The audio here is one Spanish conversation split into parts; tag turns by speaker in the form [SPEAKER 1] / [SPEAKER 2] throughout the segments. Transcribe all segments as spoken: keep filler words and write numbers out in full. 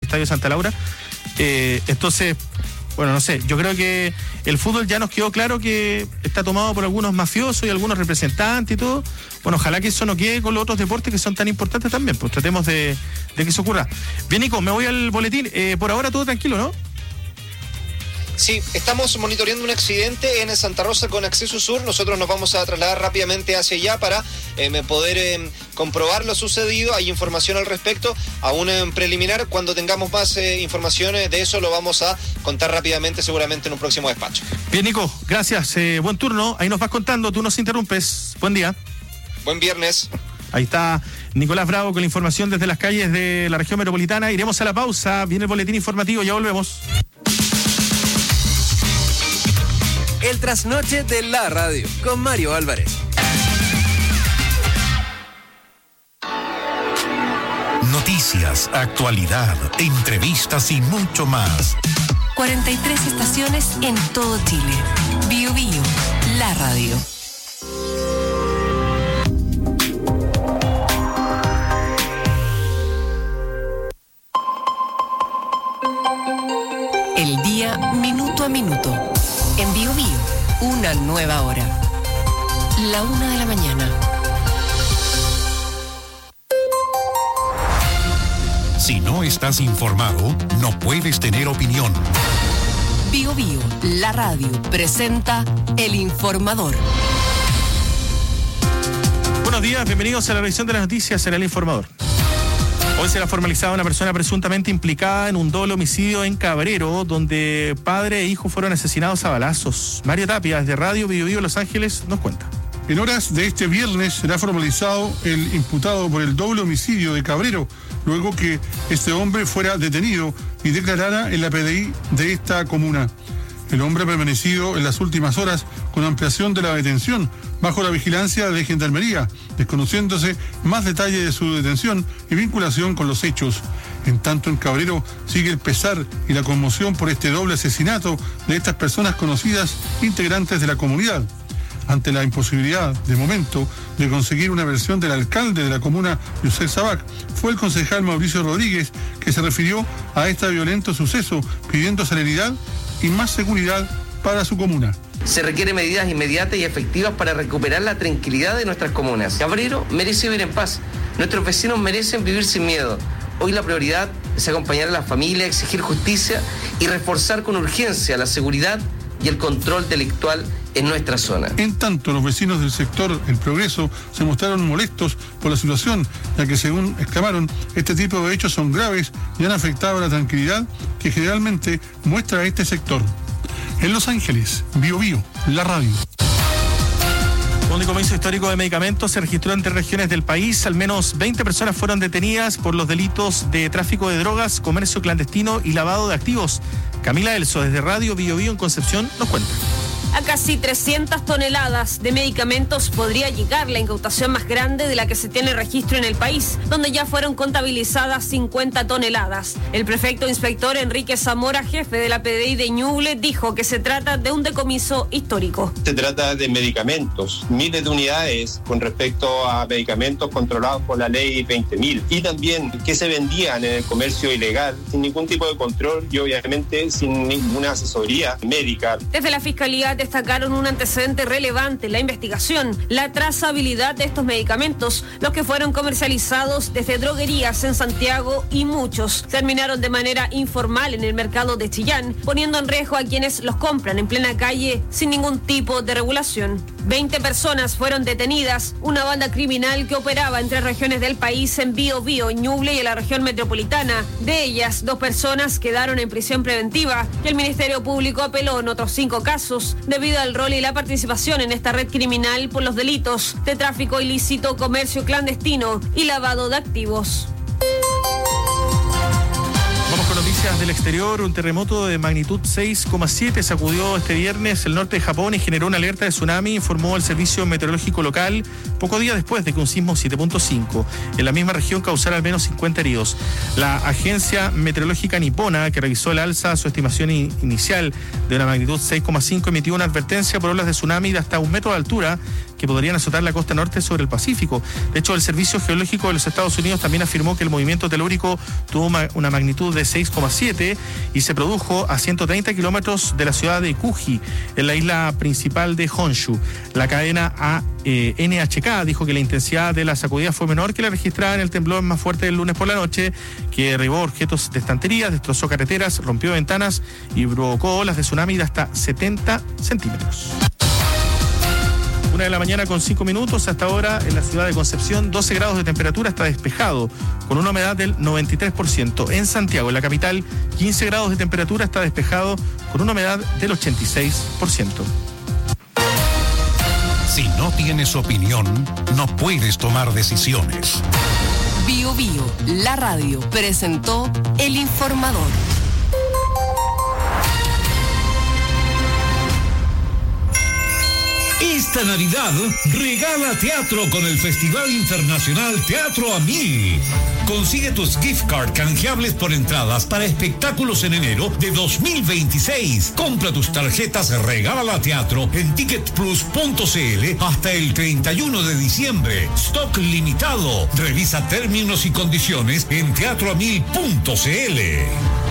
[SPEAKER 1] Estadio Santa Laura. Eh, entonces, bueno, no sé, yo creo que el fútbol ya nos quedó claro que está tomado por algunos mafiosos y algunos representantes y todo. Bueno, ojalá que eso no quede con los otros deportes que son tan importantes también, pues tratemos de, de que eso ocurra. Bien, Nico, me voy al boletín. Eh, por ahora todo tranquilo, ¿no?
[SPEAKER 2] Sí, estamos monitoreando un accidente en Santa Rosa con acceso sur. Nosotros nos vamos a trasladar rápidamente hacia allá para eh, poder eh, comprobar lo sucedido. Hay información al respecto, aún en preliminar. Cuando tengamos más eh, información de eso lo vamos a contar rápidamente, seguramente en un próximo despacho.
[SPEAKER 1] Bien, Nico, gracias. Eh, buen turno. Ahí nos vas contando, tú nos interrumpes. Buen día.
[SPEAKER 2] Buen viernes.
[SPEAKER 1] Ahí está Nicolás Bravo con la información desde las calles de la región metropolitana. Iremos a la pausa. Viene el boletín informativo, ya volvemos.
[SPEAKER 3] El trasnoche de la radio con Mario Álvarez.
[SPEAKER 4] Noticias, actualidad, entrevistas y mucho más.
[SPEAKER 5] cuarenta y tres estaciones en todo Chile. Bio Bio, la radio. El día minuto a minuto. En Bio Bio, una nueva hora. La una de la mañana.
[SPEAKER 4] Si no estás informado, no puedes tener opinión.
[SPEAKER 5] Bio Bio, la radio, presenta El Informador.
[SPEAKER 1] Buenos días, bienvenidos a la revisión de las noticias en El Informador. Hoy será formalizada una persona presuntamente implicada en un doble homicidio en Cabrero, donde padre e hijo fueron asesinados a balazos. Mario Tapia, desde Radio Bio Bio Los Ángeles, nos cuenta.
[SPEAKER 6] En horas de este viernes será formalizado el imputado por el doble homicidio de Cabrero, luego que este hombre fuera detenido y declarara en la P D I de esta comuna. El hombre ha permanecido en las últimas horas con ampliación de la detención bajo la vigilancia de Gendarmería, desconociéndose más detalles de su detención y vinculación con los hechos. En tanto, en Cabrero sigue el pesar y la conmoción por este doble asesinato de estas personas conocidas integrantes de la comunidad. Ante la imposibilidad, de momento, de conseguir una versión del alcalde de la comuna, Yusef Sabac, fue el concejal Mauricio Rodríguez que se refirió a este violento suceso, pidiendo celeridad y más seguridad para su comuna.
[SPEAKER 7] Se requieren medidas inmediatas y efectivas para recuperar la tranquilidad de nuestras comunas. Cabrero merece vivir en paz. Nuestros vecinos merecen vivir sin miedo. Hoy la prioridad es acompañar a la familia, exigir justicia y reforzar con urgencia la seguridad y el control delictual en nuestra zona.
[SPEAKER 6] En tanto, los vecinos del sector El Progreso se mostraron molestos por la situación, ya que, según exclamaron, este tipo de hechos son graves y han afectado a la tranquilidad que generalmente muestra este sector. En Los Ángeles, Bio Bio, la radio.
[SPEAKER 1] Un decomiso histórico de medicamentos se registró en tres regiones del país. Al menos veinte personas fueron detenidas por los delitos de tráfico de drogas, comercio clandestino y lavado de activos. Camila Elso, desde Radio Bio Bio en Concepción, nos cuenta.
[SPEAKER 8] A casi trescientas toneladas de medicamentos podría llegar la incautación más grande de la que se tiene registro en el país, donde ya fueron contabilizadas cincuenta toneladas. El prefecto inspector Enrique Zamora, jefe de la P D I de Ñuble, dijo que se trata de un decomiso histórico.
[SPEAKER 9] Se trata de medicamentos, miles de unidades con respecto a medicamentos controlados por la ley veinte mil, y también que se vendían en el comercio ilegal sin ningún tipo de control y obviamente sin ninguna asesoría médica.
[SPEAKER 8] Desde la Fiscalía destacaron un antecedente relevante en la investigación, la trazabilidad de estos medicamentos, los que fueron comercializados desde droguerías en Santiago y muchos terminaron de manera informal en el mercado de Chillán, poniendo en riesgo a quienes los compran en plena calle sin ningún tipo de regulación. veinte personas fueron detenidas, una banda criminal que operaba en tres regiones del país, en Bio Bio, Ñuble y en la región metropolitana. De ellas, dos personas quedaron en prisión preventiva y el Ministerio Público apeló en otros cinco casos debido al rol y la participación en esta red criminal por los delitos de tráfico ilícito, comercio clandestino y lavado de activos.
[SPEAKER 1] Vamos con noticias del exterior. Un terremoto de magnitud seis coma siete sacudió este viernes el norte de Japón y generó una alerta de tsunami, informó el servicio meteorológico local, poco días después de que un sismo siete punto cinco en la misma región causara al menos cincuenta heridos. La agencia meteorológica nipona, que revisó el alza a su estimación in- inicial de una magnitud seis coma cinco, emitió una advertencia por olas de tsunami de hasta un metro de altura que podrían azotar la costa norte sobre el Pacífico. De hecho, el Servicio Geológico de los Estados Unidos también afirmó que el movimiento telúrico tuvo una magnitud de seis coma siete y se produjo a ciento treinta kilómetros de la ciudad de Kuji, en la isla principal de Honshu. La cadena A N H K dijo que la intensidad de la sacudida fue menor que la registrada en el temblor más fuerte del lunes por la noche, que derribó objetos de estanterías, destrozó carreteras, rompió ventanas y provocó olas de tsunami de hasta setenta centímetros. Una de la mañana con cinco minutos. Hasta ahora en la ciudad de Concepción, doce grados de temperatura, está despejado, con una humedad del noventa y tres por ciento. En Santiago, en la capital, quince grados de temperatura, está despejado, con una humedad del ochenta y seis por ciento.
[SPEAKER 4] Si no tienes opinión, no puedes tomar decisiones.
[SPEAKER 5] Bio Bio, la radio, presentó El Informador.
[SPEAKER 10] Esta Navidad regala teatro con el Festival Internacional Teatro a Mil. Consigue tus gift card canjeables por entradas para espectáculos en enero de dos mil veintiséis. Compra tus tarjetas Regala Teatro en ticket plus punto c l hasta el treinta y uno de diciembre. Stock limitado. Revisa términos y condiciones en teatro a mil punto c l.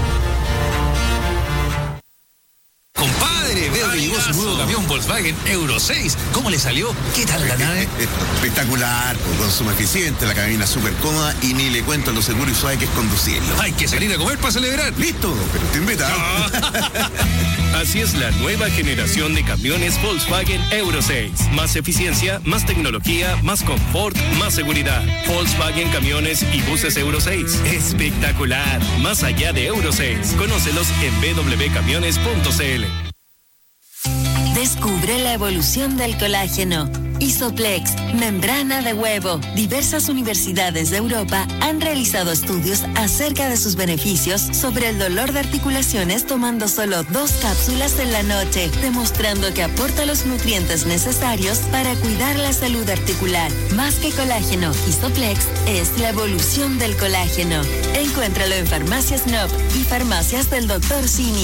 [SPEAKER 11] Compadre, veo que llegó su nuevo camión Volkswagen Euro seis. ¿Cómo le salió? ¿Qué tal la nave?
[SPEAKER 12] Espectacular, con consumo eficiente, la cabina súper cómoda y ni le cuento lo seguro y suave que es conducirlo.
[SPEAKER 11] Hay que salir a comer para celebrar.
[SPEAKER 12] Listo, pero te invita.
[SPEAKER 13] Así es la nueva generación de camiones Volkswagen Euro seis. Más eficiencia, más tecnología, más confort, más seguridad. Volkswagen Camiones y Buses Euro seis. Espectacular. Más allá de Euro seis. Conócelos en w w w punto camiones punto c l.
[SPEAKER 14] Descubre la evolución del colágeno. Isoplex, membrana de huevo. Diversas universidades de Europa han realizado estudios acerca de sus beneficios sobre el dolor de articulaciones tomando solo dos cápsulas en la noche, demostrando que aporta los nutrientes necesarios para cuidar la salud articular. Más que colágeno, Isoplex es la evolución del colágeno. Encuéntralo en Farmacias Nob y Farmacias del doctor Simi.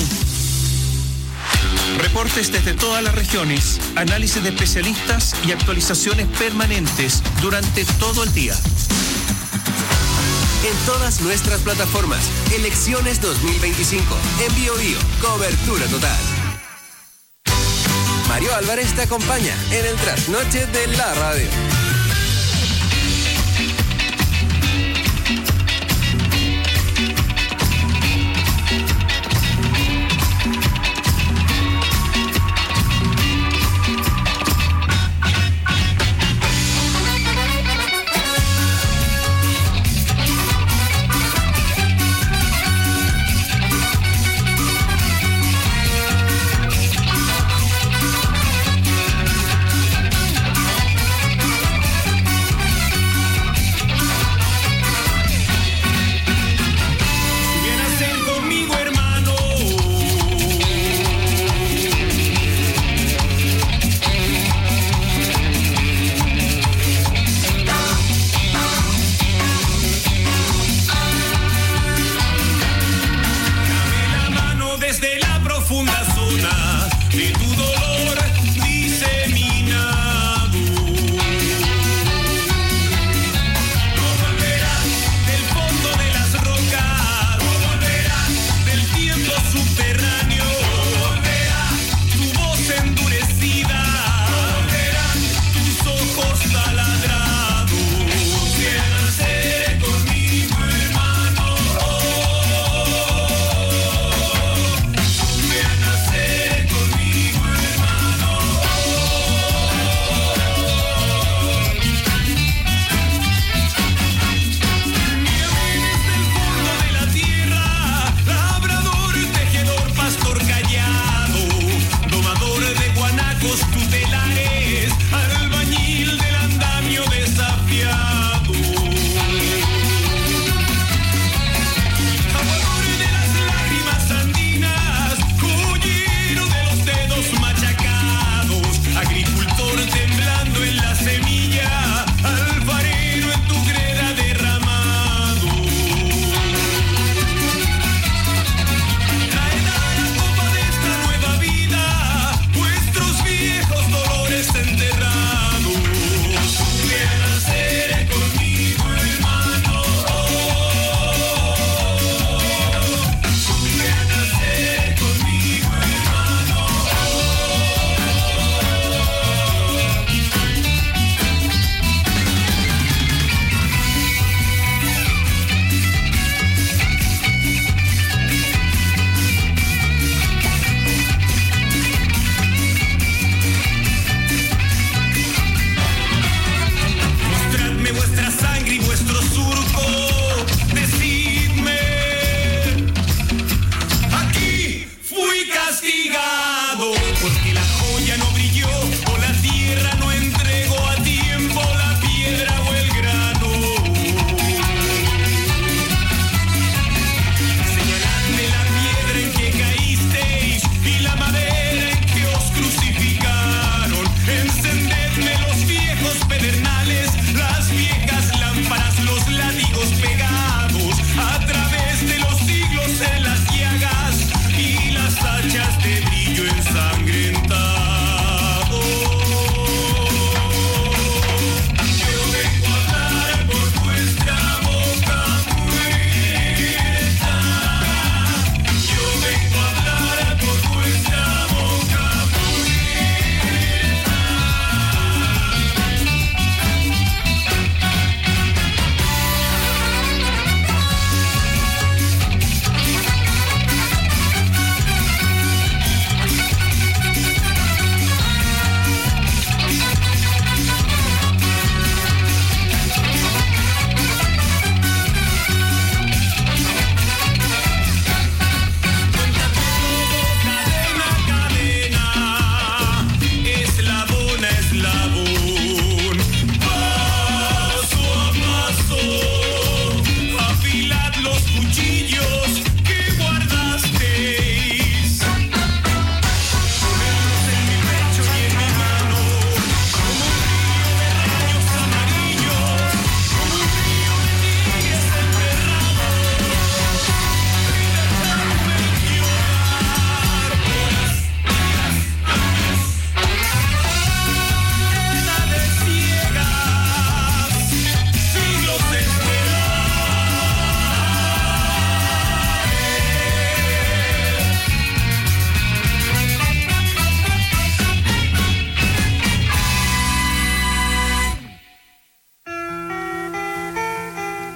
[SPEAKER 15] Reportes desde todas las regiones, análisis de especialistas y actualizaciones permanentes durante todo el día.
[SPEAKER 3] En todas nuestras plataformas, Elecciones dos mil veinticinco, en Bio Bio, cobertura total. Mario Álvarez te acompaña en el trasnoche de la radio.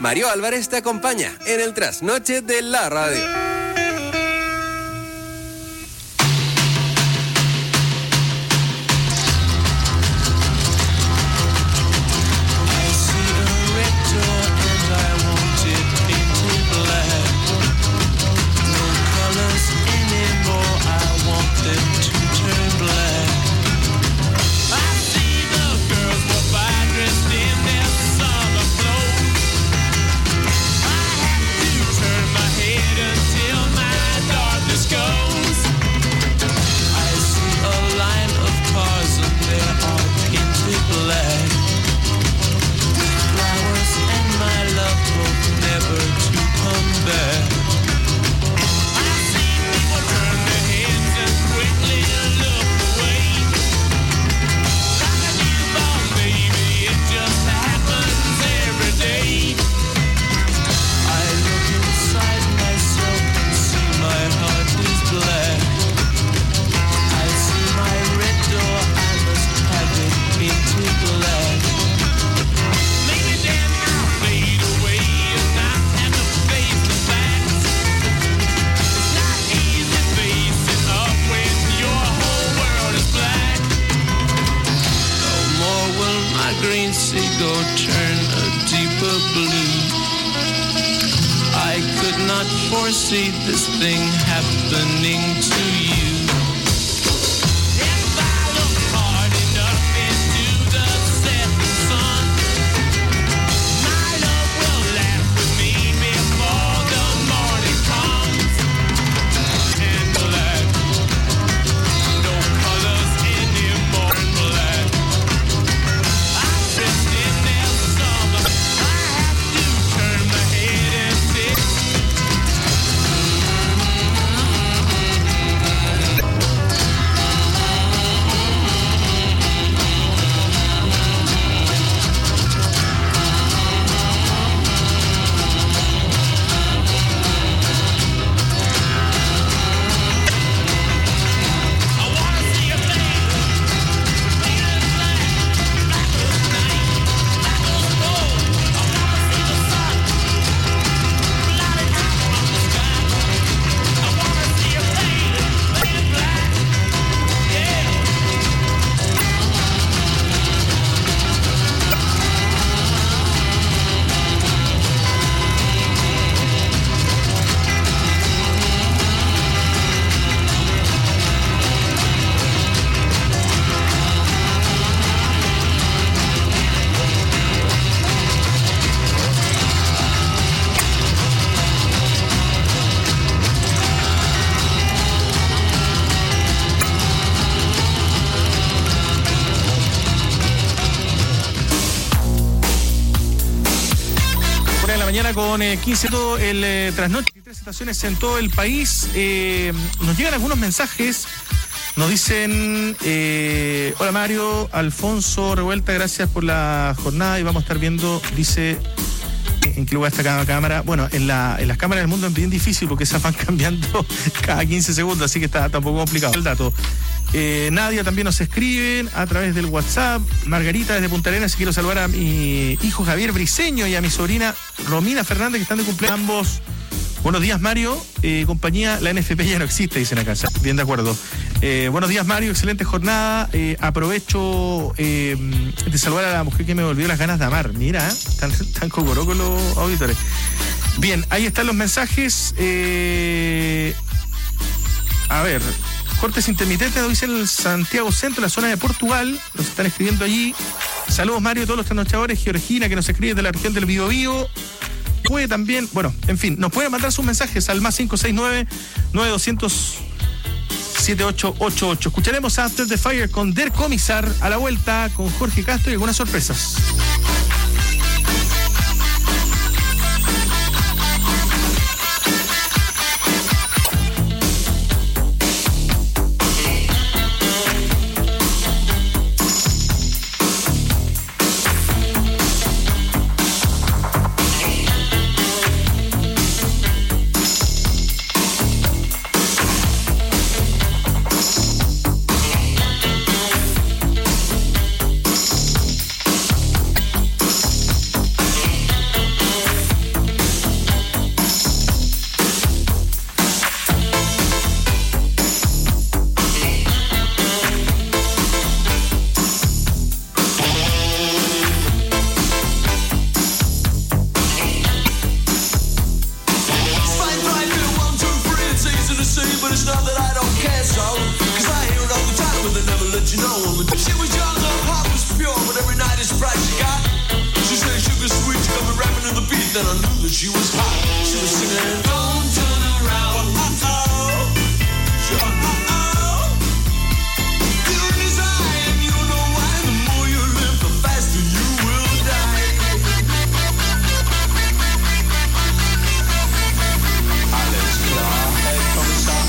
[SPEAKER 3] Mario Álvarez te acompaña en el trasnoche de la radio.
[SPEAKER 16] foresee this thing happening to you. If I look hard enough into the setting sun, my love will laugh with me before the morning comes. In black, no colors anymore in black. I'm dressed in their summer. I have to turn my head and sit.
[SPEAKER 1] Mañana con eh, quince todo el eh, trasnoche, tres estaciones en todo el país. Eh, nos llegan algunos mensajes. Nos dicen, eh, hola Mario, Alfonso Revuelta, gracias por la jornada y vamos a estar viendo, dice, ¿en qué lugar está cada cámara? Bueno, en, la, en las cámaras del mundo es bien difícil porque se van cambiando cada quince segundos, así que está, está un poco complicado el dato. Eh, Nadia también nos escriben a través del WhatsApp. Margarita desde Punta Arenas, quiero saludar a mi hijo Javier Briceño y a mi sobrina Romina Fernández que están de cumpleaños. Ambos, buenos días Mario, eh, compañía, la N F P ya no existe, dicen acá, bien de acuerdo. Eh, buenos días Mario, excelente jornada. Eh, aprovecho eh, de saludar a la mujer que me volvió las ganas de amar. Mira, ¿eh? Están, están cocorocos los auditores. Bien, ahí están los mensajes. Eh, a ver, cortes intermitentes, hoy en el Santiago Centro, la zona de Portugal, nos están escribiendo allí. Saludos Mario, todos los trasnochadores, Georgina que nos escribe de la región del Biobío. Puede también, bueno, en fin, nos pueden mandar sus mensajes al más cinco seis nueve, nueve dos cero cero, siete ocho ocho ocho. Escucharemos After the Fire con Der Comisar a la vuelta con Jorge Castro y algunas sorpresas.
[SPEAKER 16] it's not that I don't care so, cause I hear it all the time but they never let you know. She was young, her heart was pure, but every night it's price she got. She said sugar sweet, she got me rapping to the beat, then I knew that she was hot. She was singing, don't turn around. Uh-oh. Uh-oh. You're in his eye and you know why. The more you live, the faster you will die. Alles klar, Herr Kommissar.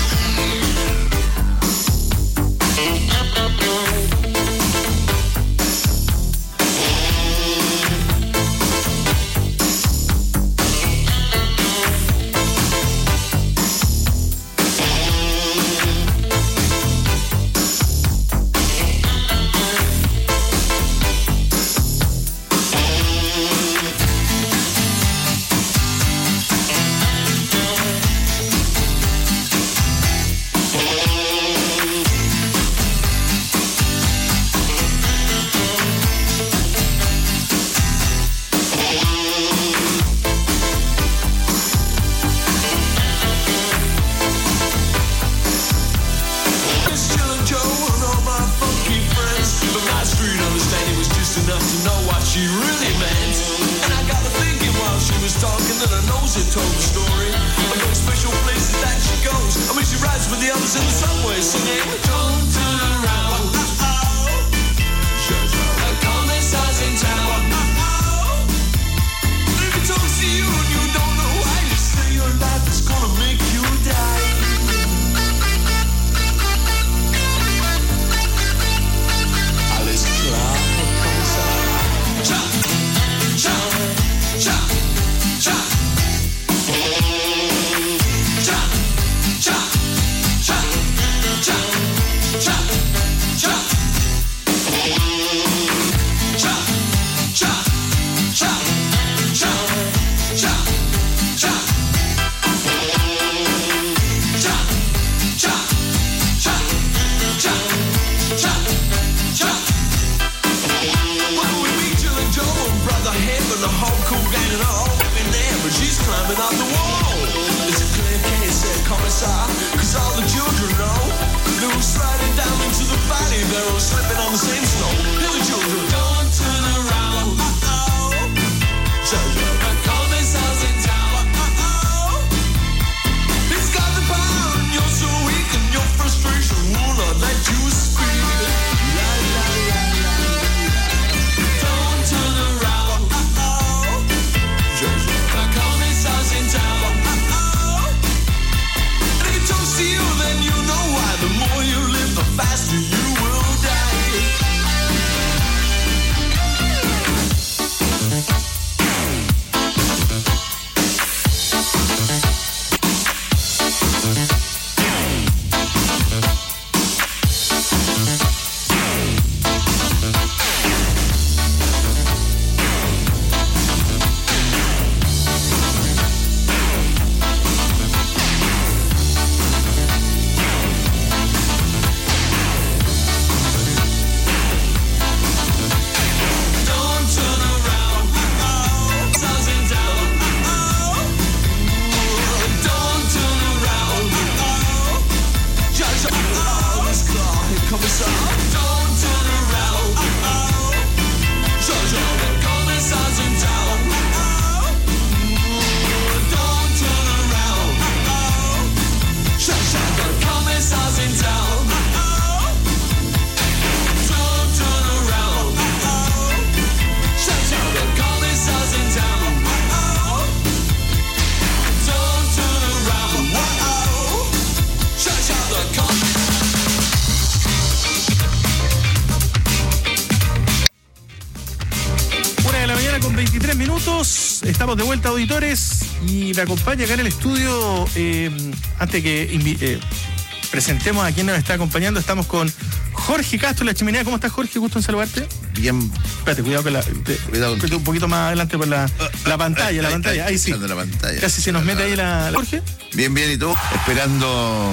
[SPEAKER 1] Estamos de vuelta, auditores, y me acompaña acá en el estudio, eh, antes que eh, presentemos a quien nos está acompañando, estamos con Jorge Castro, La Chimenea. ¿Cómo estás, Jorge? Gusto en saludarte.
[SPEAKER 12] Bien.
[SPEAKER 1] Espérate, cuidado con la... Te, cuidado. Un poquito más adelante por la, la pantalla, la pantalla, ahí sí.
[SPEAKER 12] La pantalla.
[SPEAKER 1] Casi se nos mete ahí la... la... Jorge.
[SPEAKER 12] Bien, bien, ¿y tú? Esperando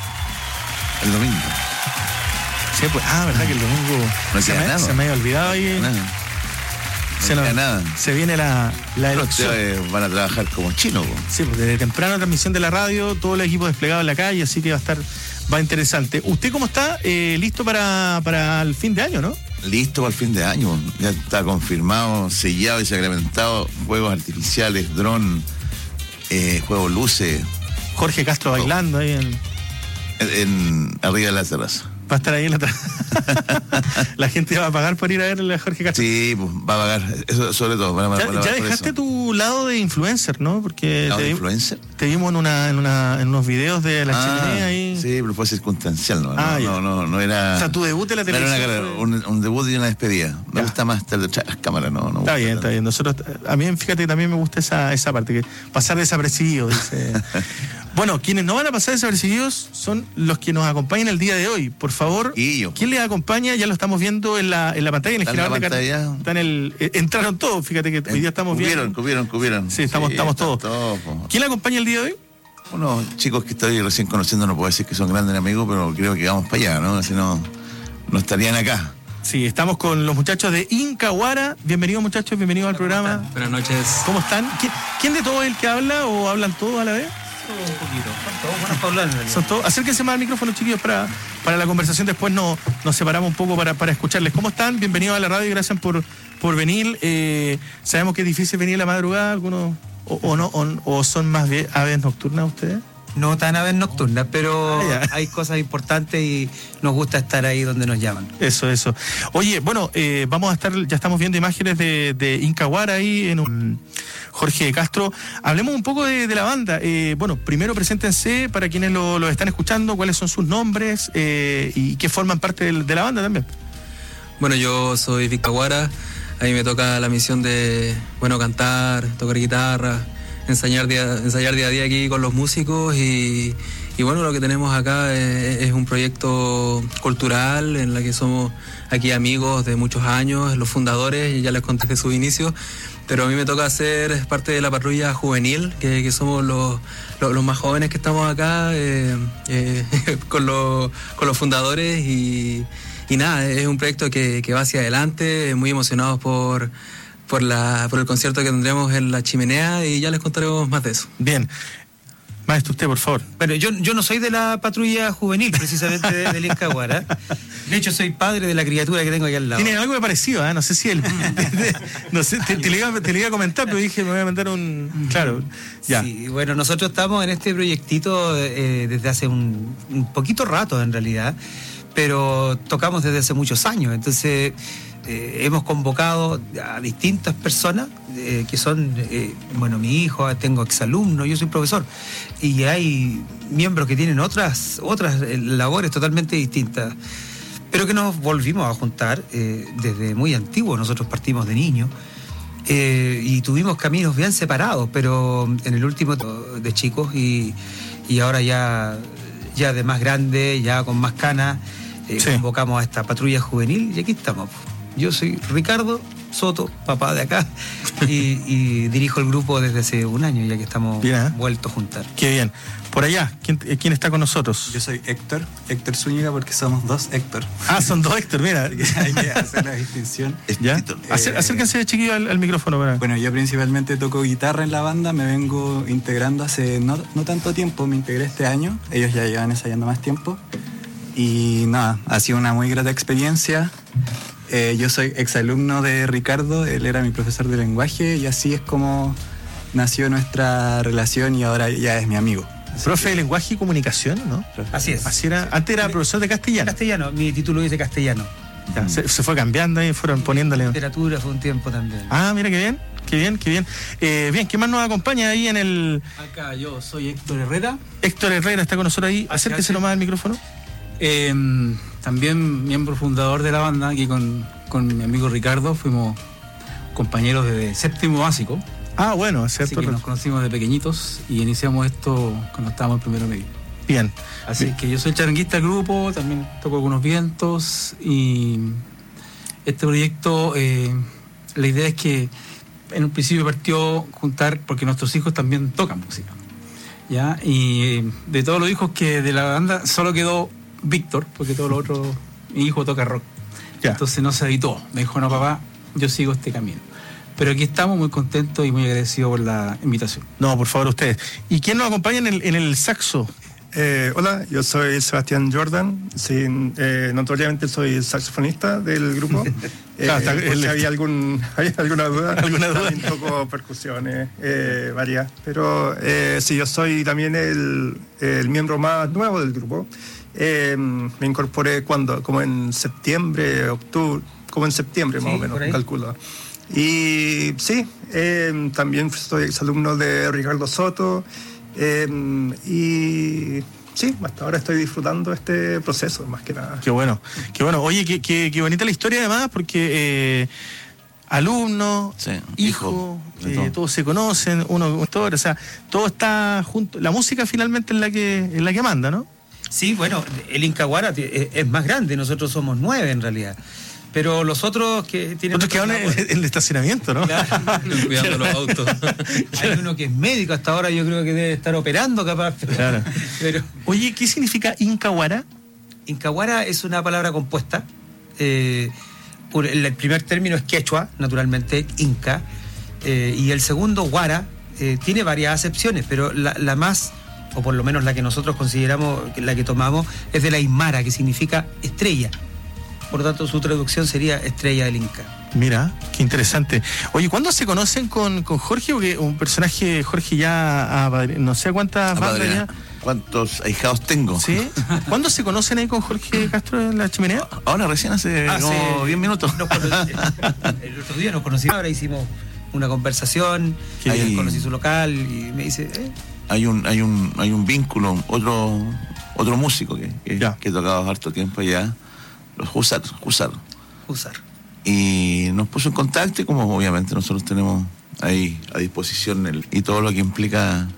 [SPEAKER 12] el domingo.
[SPEAKER 1] Sí, pues, ah, verdad que el domingo
[SPEAKER 12] no
[SPEAKER 1] se,
[SPEAKER 12] queda
[SPEAKER 1] me,
[SPEAKER 12] nada.
[SPEAKER 1] se me había olvidado ahí.
[SPEAKER 12] Nada.
[SPEAKER 1] Se, nos,
[SPEAKER 12] nada.
[SPEAKER 1] se viene la, la elección.
[SPEAKER 12] Ustedes van a trabajar como chinos.
[SPEAKER 1] Sí, pues desde temprano transmisión de la radio, todo el equipo desplegado en la calle, así que va a estar, va interesante. ¿Usted cómo está? Eh, ¿Listo para, para el fin de año, no?
[SPEAKER 12] Listo para el fin de año. Ya está confirmado, sellado y sacramentado. Juegos artificiales, dron, eh, juegos luces.
[SPEAKER 1] Jorge Castro oh. bailando ahí en...
[SPEAKER 12] en... en arriba de la terraza.
[SPEAKER 1] Va a estar ahí en la terraza. La gente va a pagar por ir a ver a Jorge Castro.
[SPEAKER 12] Sí, pues va a pagar, eso sobre todo. Van a,
[SPEAKER 1] ya
[SPEAKER 12] van a
[SPEAKER 1] ya dejaste tu lado de influencer, ¿no? Porque
[SPEAKER 12] ¿Lado
[SPEAKER 1] te,
[SPEAKER 12] de influencer?
[SPEAKER 1] Te vimos en una, en una en unos videos de la
[SPEAKER 12] ah,
[SPEAKER 1] chimenea ahí.
[SPEAKER 12] Sí, pero fue circunstancial, ¿no?
[SPEAKER 1] Ah,
[SPEAKER 12] no, no, no, no era.
[SPEAKER 1] O sea, tu debut en la televisión.
[SPEAKER 12] Era una, un, un debut y una despedida. Me ya. gusta más estar detrás de las cámaras, no, no.
[SPEAKER 1] Está bien, tanto. Está bien. Nosotros, a mí, fíjate que también me gusta esa, esa parte, que pasar desapercibido, dice. Bueno, quienes no van a pasar desapercibidos son los que nos acompañan el día de hoy. Por favor, ¿quién les acompaña? Ya lo estamos viendo en la, en la pantalla, en el generador de carta. Están el, eh, entraron todos, fíjate que hoy día estamos
[SPEAKER 12] cubieron,
[SPEAKER 1] viendo.
[SPEAKER 12] Cubieron, cubieron,
[SPEAKER 1] Sí, estamos,
[SPEAKER 12] sí,
[SPEAKER 1] estamos todos.
[SPEAKER 12] Todo,
[SPEAKER 1] ¿Quién le acompaña el día de hoy?
[SPEAKER 12] Unos chicos que estoy recién conociendo, no puedo decir que son grandes amigos, pero creo que vamos para allá, ¿no? Si no, no estarían acá.
[SPEAKER 1] Sí, estamos con los muchachos de Incahuara. Bienvenidos, muchachos, bienvenidos al programa.
[SPEAKER 17] Buenas noches.
[SPEAKER 1] ¿Cómo están? ¿Quién, ¿Quién de todos es el que habla o hablan todos a la vez?
[SPEAKER 17] Un poquito. Son todos buenos para hablar.
[SPEAKER 1] Son todos. Acérquense más al micrófono, chiquillos, para, para la conversación. Después nos, nos separamos un poco para, para escucharles. ¿Cómo están? Bienvenidos a la radio y gracias por, por venir. Eh, sabemos que es difícil venir a la madrugada, algunos, o, o no, o, o son más bien aves nocturnas ustedes.
[SPEAKER 17] No tan aves nocturnas, pero ah, hay cosas importantes y nos gusta estar ahí donde nos llaman.
[SPEAKER 1] Eso, eso. Oye, bueno, eh, vamos a estar, ya estamos viendo imágenes de, de Incahuara ahí en un Jorge Castro. Hablemos un poco de, de la banda. Eh, bueno, primero preséntense para quienes lo, lo están escuchando, cuáles son sus nombres eh, y qué forman parte de, de la banda también.
[SPEAKER 17] Bueno, yo soy Incahuara, a mí me toca la misión de, bueno, cantar, tocar guitarra, ensayar día, ensayar día a día aquí con los músicos y, y bueno, lo que tenemos acá es, es un proyecto cultural en el que somos aquí amigos de muchos años, los fundadores, ya les conté de sus inicios, pero a mí me toca ser parte de la patrulla juvenil, que, que somos los, los, los más jóvenes que estamos acá eh, eh, con, los, con los fundadores y, y nada, es un proyecto que, que va hacia adelante, muy emocionados por... Por, la, por el concierto que tendremos en la chimenea y ya les contaremos más de eso.
[SPEAKER 1] Bien. Maestro, usted, por favor.
[SPEAKER 18] Bueno, yo, yo no soy de la patrulla juvenil, precisamente de, del Incahuara. De hecho, soy padre de la criatura que tengo aquí al lado.
[SPEAKER 1] Tiene algo de parecido, ¿eh? No sé si él... no sé, te, te, le iba, te le iba a comentar, pero dije, me voy a mandar un... Claro, ya.
[SPEAKER 18] Sí, bueno, nosotros estamos en este proyectito eh, desde hace un, un poquito rato, en realidad, pero tocamos desde hace muchos años, entonces... Eh, hemos convocado a distintas personas eh, que son, eh, bueno, mi hijo, tengo exalumnos, yo soy profesor, y hay miembros que tienen otras, otras labores totalmente distintas, pero que nos volvimos a juntar eh, desde muy antiguo. Nosotros partimos de niños eh, y tuvimos caminos bien separados, pero en el último de chicos y, y ahora ya, ya de más grande, ya con más canas, eh, sí. Convocamos a esta patrulla juvenil y aquí estamos. Yo soy Ricardo Soto, papá de acá, y, y dirijo el grupo desde hace un año, ya que estamos bien, ¿eh? vueltos a juntar.
[SPEAKER 1] Qué bien. Por allá, ¿quién, ¿quién está con nosotros?
[SPEAKER 19] Yo soy Héctor, Héctor Zúñiga, porque somos dos Héctor.
[SPEAKER 1] Ah, son dos Héctor, mira.
[SPEAKER 19] Hay que hacer la distinción.
[SPEAKER 1] ¿Ya? Eh, Acérquense, chiquillo, al, al micrófono. Para...
[SPEAKER 19] Bueno, yo principalmente toco guitarra en la banda, me vengo integrando hace no, no tanto tiempo, me integré este año, ellos ya llevan ensayando más tiempo, y nada, ha sido una muy grata experiencia. Eh, yo soy exalumno de Ricardo, él era mi profesor de lenguaje y así es como nació nuestra relación y ahora ya es mi amigo. Así
[SPEAKER 1] Profe
[SPEAKER 19] que...
[SPEAKER 1] de lenguaje y comunicación, ¿no?
[SPEAKER 18] Así es.
[SPEAKER 1] Así era, antes era profesor de castellano.
[SPEAKER 18] Castellano, mi título dice castellano.
[SPEAKER 1] Ya, mm. se, se fue cambiando y fueron poniéndole.
[SPEAKER 18] Literatura fue un tiempo también.
[SPEAKER 1] Ah, mira qué bien, qué bien, qué bien. Eh, bien, ¿quién más nos acompaña ahí en el...?
[SPEAKER 20] Acá yo soy Héctor Herrera.
[SPEAKER 1] Héctor Herrera está con nosotros ahí. Acérquese nomás al micrófono.
[SPEAKER 20] Eh, también miembro fundador de la banda, aquí con, con mi amigo Ricardo, fuimos compañeros desde séptimo básico.
[SPEAKER 1] Ah, bueno, es cierto.
[SPEAKER 20] Así que nos conocimos de pequeñitos y iniciamos esto cuando estábamos en primero medio.
[SPEAKER 1] Bien.
[SPEAKER 20] Así
[SPEAKER 1] Bien.
[SPEAKER 20] que yo soy charanguista del grupo, también toco algunos vientos y este proyecto, eh, la idea es que en un principio partió juntar, porque nuestros hijos también tocan música, ¿ya? Y de todos los hijos que de la banda solo quedó Víctor, porque todo lo otro, mi hijo toca rock. Ya. Entonces no se editó. Me dijo, no papá, yo sigo este camino. Pero aquí estamos muy contentos y muy agradecidos por la invitación.
[SPEAKER 1] No, por favor, ustedes. ¿Y quién nos acompaña en el, en el saxo?
[SPEAKER 21] Eh, hola, yo soy Sebastián Jordan. Sí, eh, notoriamente soy saxofonista del grupo. Eh,
[SPEAKER 1] Claro, está-
[SPEAKER 21] por si
[SPEAKER 1] el-
[SPEAKER 21] había, algún, ¿había alguna duda?
[SPEAKER 1] ¿Alguna duda?
[SPEAKER 21] También toco percusiones, eh, varias. Pero eh, sí, yo soy también el, el miembro más nuevo del grupo. Eh, me incorporé cuando, como en septiembre, octubre, como en septiembre más
[SPEAKER 18] Sí,
[SPEAKER 21] o menos,
[SPEAKER 18] por ahí.
[SPEAKER 21] calculo. Y sí, eh, también soy exalumno de Ricardo Soto. Eh, y sí, hasta ahora estoy disfrutando este proceso, más que nada.
[SPEAKER 1] Qué bueno, qué bueno. Oye, qué, qué, qué bonita la historia además, porque eh, alumno, hijo,
[SPEAKER 12] de
[SPEAKER 1] eh,
[SPEAKER 12] todo.
[SPEAKER 1] todos se conocen, uno, todo, o sea, todo está junto. La música finalmente es la que, es la que manda, ¿no?
[SPEAKER 18] Sí, bueno, el Incahuara ti- es es más grande, nosotros somos nueve en realidad. Pero los otros que tienen...
[SPEAKER 1] Otros que van en, en el estacionamiento, ¿no?
[SPEAKER 18] Cuidando los autos. Hay uno que es médico hasta ahora, yo creo que debe estar operando capaz.
[SPEAKER 1] Claro.
[SPEAKER 18] Pero,
[SPEAKER 1] Oye, ¿qué significa Incahuara?
[SPEAKER 18] Incahuara es una palabra compuesta. Eh, por- el, el primer término es quechua, naturalmente, inca. Eh, y el segundo, guara, eh, tiene varias acepciones, pero la, la más, o por lo menos la que nosotros consideramos, la que tomamos, es de la Aymara, que significa estrella. Por lo tanto, su traducción sería estrella del Inca.
[SPEAKER 1] Mira, qué interesante. Oye, ¿cuándo se conocen con, con Jorge? Porque un personaje, Jorge ya, ha- no sé cuántas bandas ya.
[SPEAKER 12] ¿Cuántos ahijados tengo?
[SPEAKER 1] ¿Sí? ¿Cuándo se conocen ahí con Jorge Castro en la chimenea?
[SPEAKER 12] Ahora, recién hace
[SPEAKER 18] Hace
[SPEAKER 12] como diez minutos.
[SPEAKER 18] nos cono- el otro día nos conocimos, ahora hicimos una conversación,
[SPEAKER 12] Qué
[SPEAKER 18] ahí
[SPEAKER 12] bien.
[SPEAKER 18] conocí su local y me dice, eh,
[SPEAKER 12] Hay un, hay un, hay un vínculo, otro, otro músico que, que, que he tocado harto tiempo allá, los Husar, Husar.
[SPEAKER 18] Husar.
[SPEAKER 12] Y nos puso en contacto y como obviamente nosotros tenemos ahí a disposición el, y todo lo que implica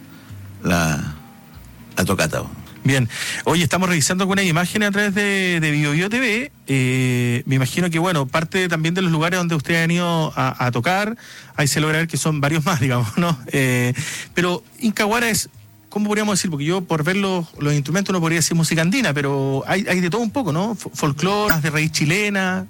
[SPEAKER 12] la, la tocata.
[SPEAKER 1] Bien. Oye, estamos revisando algunas imágenes a través de, de Bio Bio T V. Eh, me imagino que, bueno, parte también de los lugares donde ustedes han ido a, a tocar, ahí se logra ver que son varios más, digamos, ¿no? Eh, pero Incahuara es, ¿cómo podríamos decir? Porque yo, por ver los, los instrumentos, no podría decir música andina, pero hay, hay de todo un poco, ¿no? F- Folclore, más de raíz chilena.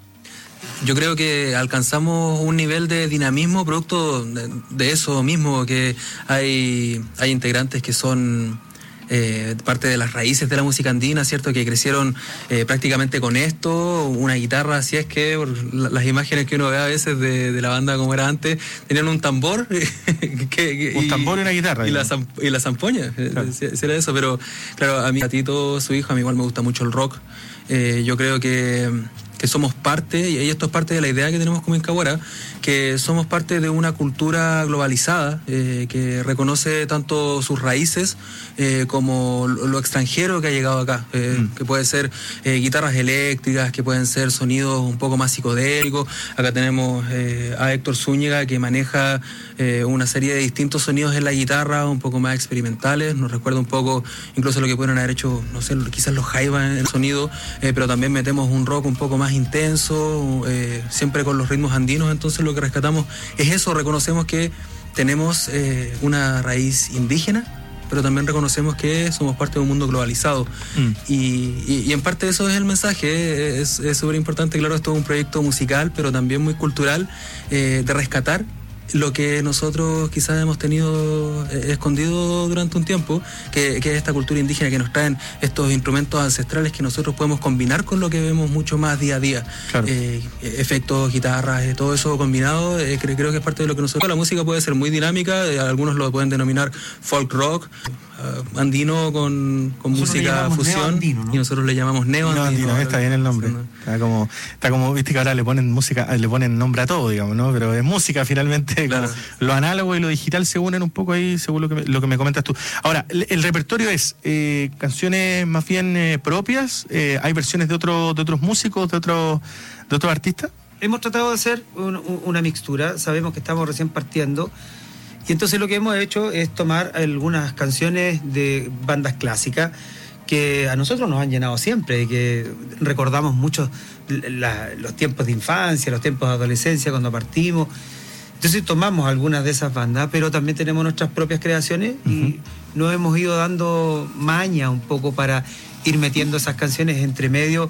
[SPEAKER 17] Yo creo que alcanzamos un nivel de dinamismo producto de, de eso mismo, que hay, hay integrantes que son eh, parte de las raíces de la música andina, ¿cierto? Que crecieron eh, prácticamente con esto, una guitarra, así es que por la- las imágenes que uno ve a veces de, de la banda como era antes, tenían un tambor. que, que-
[SPEAKER 1] Un tambor y una guitarra,
[SPEAKER 17] Y la,
[SPEAKER 1] digamos.
[SPEAKER 17] zam- y la zampoña, eh, sí, sí era eso, pero claro, a mi gatito, su hijo, a mí igual me gusta mucho el rock. Eh, yo creo que, que somos parte, y esto es parte de la idea que tenemos como Incahuara, que somos parte de una cultura globalizada eh, que reconoce tanto sus raíces eh, como lo, lo extranjero que ha llegado acá, eh,
[SPEAKER 1] Mm.
[SPEAKER 17] que puede ser eh, guitarras eléctricas, que pueden ser sonidos un poco más psicodélicos. Acá tenemos eh, a Héctor Zúñiga, que maneja eh, una serie de distintos sonidos en la guitarra, un poco más experimentales, nos recuerda un poco incluso lo que pudieron haber hecho, no sé, quizás los Jaiba en el sonido, eh, pero también metemos un rock un poco más intenso, eh, siempre con los ritmos andinos. Entonces lo que rescatamos es eso, reconocemos que tenemos eh, una raíz indígena, pero también reconocemos que somos parte de un mundo globalizado.
[SPEAKER 1] Mm.
[SPEAKER 17] Y, y- y en parte eso es el mensaje, es es súper importante, claro, esto es un proyecto musical, pero también muy cultural, eh, de rescatar lo que nosotros quizás hemos tenido eh, escondido durante un tiempo, que, que es esta cultura indígena, que nos traen estos instrumentos ancestrales que nosotros podemos combinar con lo que vemos mucho más día a día. Eh, efectos, guitarras, eh, todo eso combinado, eh, cre- creo que es parte de lo que nosotros... La música puede ser muy dinámica, eh, algunos lo pueden denominar folk rock, uh, andino con, con
[SPEAKER 1] Nosotros le
[SPEAKER 17] música
[SPEAKER 1] llamamos
[SPEAKER 17] fusión,
[SPEAKER 1] neoandino, ¿no?
[SPEAKER 17] y nosotros le llamamos neo
[SPEAKER 1] No,
[SPEAKER 17] andino.
[SPEAKER 1] Andino, está bien el nombre. Está como, está como, viste que ahora le ponen música, le ponen nombre a todo, digamos, ¿no? Pero es música finalmente, como lo análogo y lo digital se unen un poco ahí, según lo que me, lo que me comentas tú. Ahora, el, el repertorio es eh, canciones más bien eh, propias, eh, hay versiones de otros de otros músicos, de otros de otros artistas.
[SPEAKER 18] hemos tratado de hacer un- un- una mixtura, sabemos que estamos recién partiendo, y entonces lo que hemos hecho es tomar algunas canciones de bandas clásicas que a nosotros nos han llenado siempre, que recordamos mucho la- los tiempos de infancia, los tiempos de adolescencia cuando partimos. Entonces tomamos algunas de esas bandas, pero también tenemos nuestras propias creaciones y nos hemos ido dando maña un poco para ir metiendo esas canciones entre medio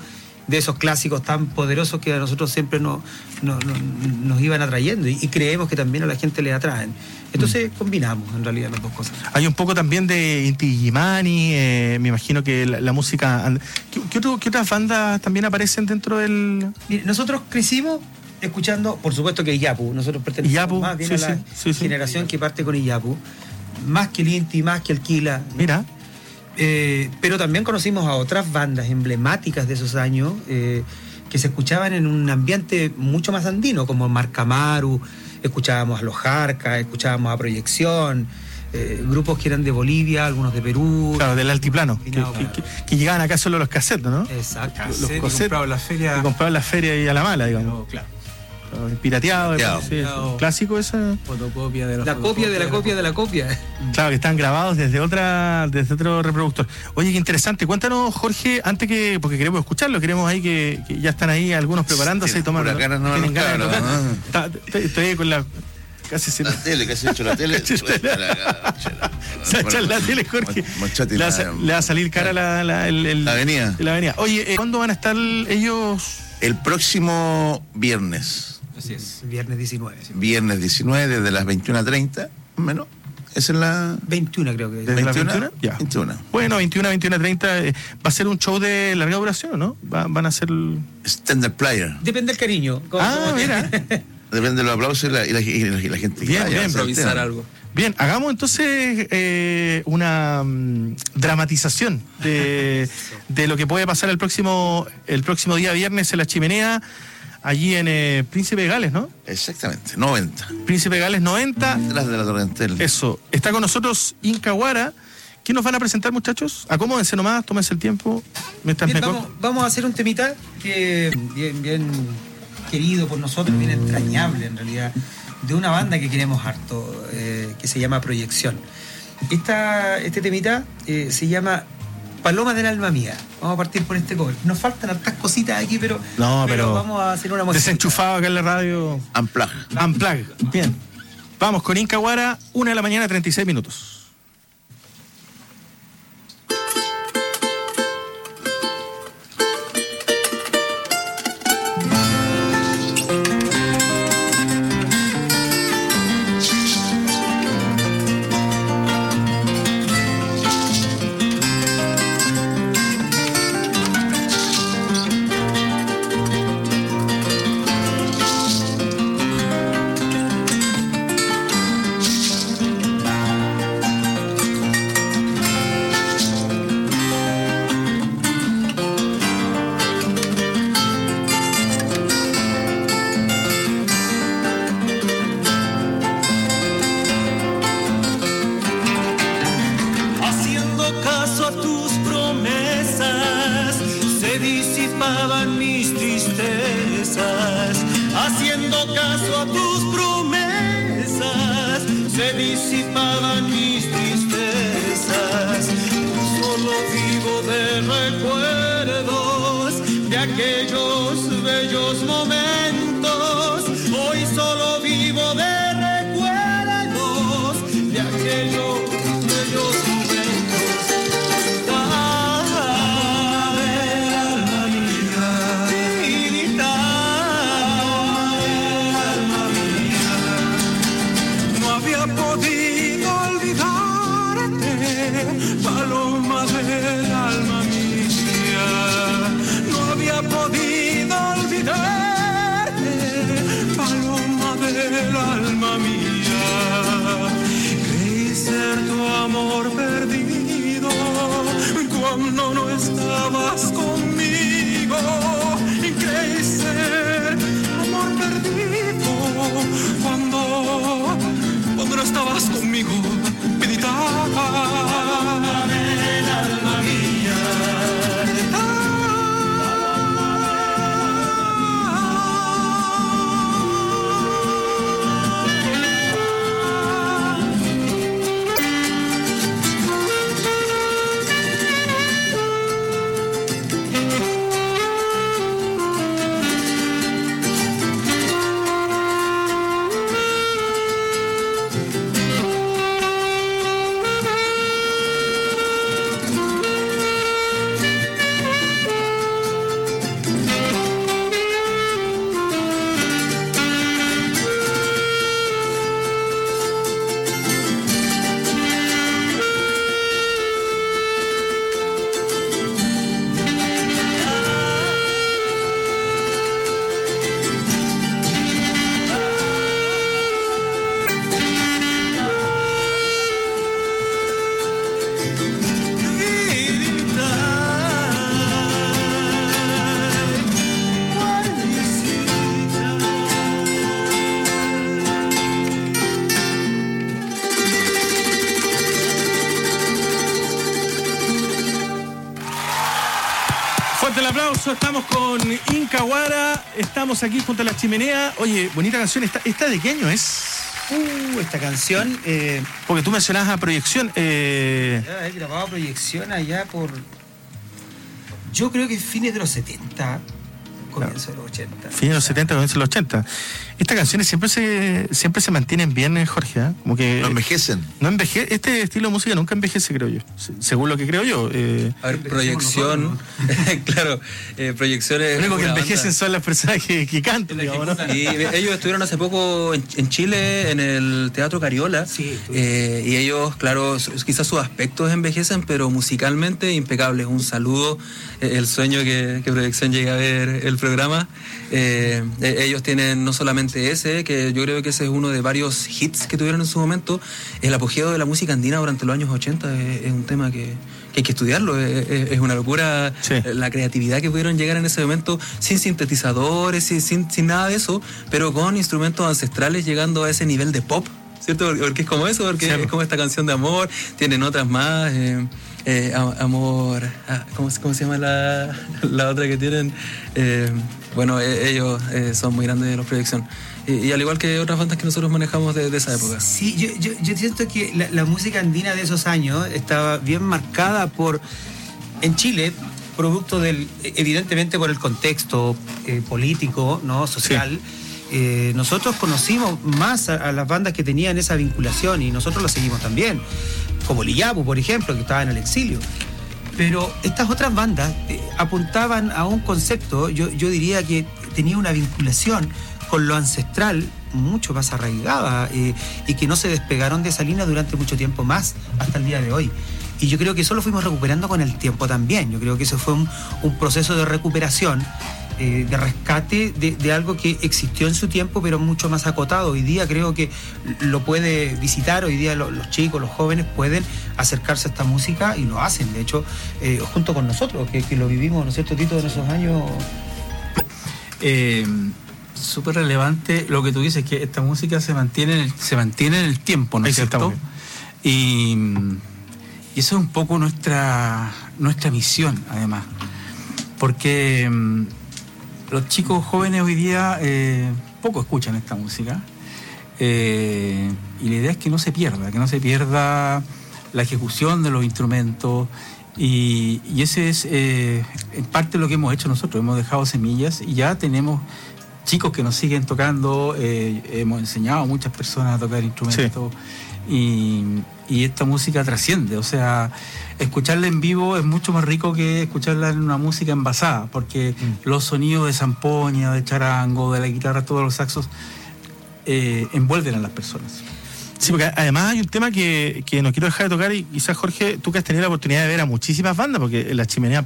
[SPEAKER 18] de esos clásicos tan poderosos que a nosotros siempre nos, nos, nos, nos iban atrayendo y, y creemos que también a la gente le atraen. Entonces mm. combinamos en realidad las dos cosas.
[SPEAKER 1] Hay un poco también de Inti Illimani, eh, me imagino que la, la música... ¿Qué, qué, otro, ¿Qué otras bandas también aparecen dentro del...?
[SPEAKER 18] Mire, nosotros crecimos escuchando, por supuesto que Iyapu, nosotros pertenecemos
[SPEAKER 1] Iyapu,
[SPEAKER 18] más bien
[SPEAKER 1] sí,
[SPEAKER 18] a la
[SPEAKER 1] sí, sí, sí.
[SPEAKER 18] generación que parte con Iyapu, más que el Inti, más que el Kila.
[SPEAKER 1] Mira.
[SPEAKER 18] Eh, pero también conocimos a otras bandas emblemáticas de esos años eh, que se escuchaban en un ambiente mucho más andino, como Marcamaru, escuchábamos a Los Jarcas, escuchábamos a Proyección, eh, grupos que eran de Bolivia, algunos de Perú.
[SPEAKER 1] Claro, del altiplano, que, que, que, que llegaban acá solo los cassettes, ¿no?
[SPEAKER 18] Exacto.
[SPEAKER 1] Los
[SPEAKER 18] Cassette,
[SPEAKER 1] cassettes,
[SPEAKER 18] que compraban la feria.
[SPEAKER 1] Que compraban la feria y a la mala, digamos.
[SPEAKER 18] Pero, claro.
[SPEAKER 1] Pirateado,
[SPEAKER 18] Pirateado.
[SPEAKER 1] sí, es clásico esa.
[SPEAKER 20] Fotocopia de la,
[SPEAKER 18] la copia de la copia de la copia.
[SPEAKER 1] Claro, que están grabados desde otra, desde otro reproductor. Oye, qué interesante. Cuéntanos, Jorge, antes que, porque queremos escucharlo, queremos ahí que, que ya están ahí algunos preparándose y tomando.
[SPEAKER 12] Por acá no, tienen ganas de tocar.
[SPEAKER 1] No. Está, estoy ahí con la casi sin...
[SPEAKER 12] la tele, casi hecho la tele.
[SPEAKER 1] Se echa la tele, Jorge. Le va, le va a salir cara la, la, el, el,
[SPEAKER 12] la avenida.
[SPEAKER 1] La avenida. Oye, ¿cuándo van a estar ellos?
[SPEAKER 12] El próximo viernes.
[SPEAKER 18] Así es, viernes diecinueve. Sí.
[SPEAKER 12] Viernes diecinueve, desde las veintiuna treinta, menos. ¿Esa es la...?
[SPEAKER 18] veintiuna creo que es.
[SPEAKER 1] ¿Desde veintiuna?
[SPEAKER 12] veintiuna?
[SPEAKER 1] Ya.
[SPEAKER 12] veintiuna.
[SPEAKER 1] Bueno, veintiuna, veintiuna treinta. Eh, ¿Va a ser un show de larga duración, no? ¿Va, ¿Van a ser...?
[SPEAKER 12] Standard player.
[SPEAKER 18] Depende del cariño.
[SPEAKER 1] Ah, mira.
[SPEAKER 12] Depende de los aplausos y la, y la, y la, y la gente.
[SPEAKER 1] Bien,
[SPEAKER 12] que
[SPEAKER 1] bien,
[SPEAKER 17] improvisar algo.
[SPEAKER 1] Bien, hagamos entonces eh, una um, dramatización de, de lo que puede pasar el próximo, el próximo día viernes en La Chimenea, allí en eh, Príncipe de Gales, ¿no?
[SPEAKER 12] Exactamente, noventa.
[SPEAKER 1] Príncipe de Gales noventa.
[SPEAKER 12] Detrás de la Torrentel.
[SPEAKER 1] Eso. Está con nosotros Inca Guara. ¿Qué nos van a presentar, muchachos? Acomódense nomás, tómense el tiempo. Mientras
[SPEAKER 18] bien,
[SPEAKER 1] me
[SPEAKER 18] vamos, vamos a hacer un temita que bien, bien querido por nosotros, bien entrañable en realidad, de una banda que queremos harto, eh, que se llama Proyección. Esta, este temita eh, se llama Paloma del Alma Mía. Vamos a partir por este cover. Nos faltan hartas cositas aquí, pero,
[SPEAKER 1] no,
[SPEAKER 18] pero,
[SPEAKER 1] pero
[SPEAKER 18] vamos a hacer una música.
[SPEAKER 1] Desenchufado acá en la radio.
[SPEAKER 12] Unplug.
[SPEAKER 1] Unplug. Bien. Vamos con Inca Guara, una de la mañana, treinta y seis minutos. Fuerte el aplauso, estamos con Incahuara, estamos aquí junto a la chimenea. Oye, bonita canción, ¿esta, esta de qué año es?
[SPEAKER 18] Uh, esta canción... Eh,
[SPEAKER 1] Porque tú mencionabas a Proyección. Eh...
[SPEAKER 18] Ya he grabado Proyección allá por... Yo creo que fines de los setenta, comienzo de los ochenta.
[SPEAKER 1] Fines de los setenta, comienzo de los ochenta. Estas canciones siempre se siempre se mantienen bien, Jorge, ¿eh? Como que...
[SPEAKER 12] No envejecen.
[SPEAKER 1] No envejece. Este estilo de música nunca envejece, creo yo. Según lo que creo yo. Eh...
[SPEAKER 17] A ver, Proyección... claro, eh, Proyección es...
[SPEAKER 1] Lo único que
[SPEAKER 17] una
[SPEAKER 1] envejecen
[SPEAKER 17] banda.
[SPEAKER 1] son las personas que, que cantan, digamos, ¿no?
[SPEAKER 17] Y ellos estuvieron hace poco en, en Chile, en el Teatro Cariola.
[SPEAKER 18] Sí,
[SPEAKER 17] eh, y ellos, claro, su- quizás sus aspectos envejecen, pero musicalmente impecables. Un saludo, eh, el sueño que, que Proyección llegue a ver el programa. Eh, eh, ellos tienen no solamente ese, que yo creo que ese es uno de varios hits que tuvieron en su momento. El apogeo de la música andina durante los años ochenta es, es un tema que, que hay que estudiarlo. Es, es- es una locura la creatividad que pudieron llegar en ese momento, sin sintetizadores, sin, sin, sin nada de eso, pero con instrumentos ancestrales llegando a ese nivel de pop, ¿cierto? Porque, porque es como eso, porque
[SPEAKER 1] Sí.
[SPEAKER 17] es como esta canción de amor, tienen otras más, eh, eh, a- amor, ah, ¿cómo, se- cómo se llama la, la otra que tienen? Eh, bueno, eh, ellos eh, son muy grandes de la proyección. Y, y al igual que otras bandas que nosotros manejamos de, de esa época.
[SPEAKER 18] Sí, yo, yo, yo siento que la, la música andina de esos años estaba bien marcada por, en Chile, producto del, evidentemente por el contexto eh, político, ¿no? Social. Eh, nosotros conocimos más a, a las bandas que tenían esa vinculación y nosotros lo seguimos también, como Liyapu, por ejemplo, que estaba en el exilio. Pero estas otras bandas eh, apuntaban a un concepto, yo, yo diría que tenía una vinculación con lo ancestral mucho más arraigada eh, y que no se despegaron de esa línea durante mucho tiempo más hasta el día de hoy. Y yo creo que eso lo fuimos recuperando con el tiempo también. Yo creo que eso fue un, un proceso de recuperación, eh, de rescate de, de algo que existió en su tiempo, pero mucho más acotado. Hoy día creo que lo puede visitar, hoy día lo- los chicos, los jóvenes pueden acercarse a esta música y lo hacen, de hecho, eh, junto con nosotros, que, que lo vivimos, ¿no es cierto, Tito, en esos años?
[SPEAKER 20] Eh, súper relevante lo que tú dices, que esta música se mantiene en el, se mantiene en el tiempo, ¿no es
[SPEAKER 1] Ahí sí, está
[SPEAKER 20] cierto?
[SPEAKER 1] muy
[SPEAKER 20] Y, y eso es un poco nuestra nuestra misión, además, porque mm, los chicos jóvenes hoy día eh, poco escuchan esta música, eh, y la idea es que no se pierda, que no se pierda la ejecución de los instrumentos. Y, y ese es eh, en parte lo que hemos hecho nosotros, hemos dejado semillas y ya tenemos chicos que nos siguen tocando, eh, hemos enseñado a muchas personas a tocar instrumentos y, y esta música trasciende, o sea, escucharla en vivo es mucho más rico que escucharla en una música envasada, porque
[SPEAKER 1] Mm.
[SPEAKER 20] los sonidos de zampoña, de charango, de la guitarra, todos los saxos eh, envuelven a las personas.
[SPEAKER 1] Sí, porque además hay un tema que, que no quiero dejar de tocar y quizás, Jorge, tú que has tenido la oportunidad de ver a muchísimas bandas, porque en la chimenea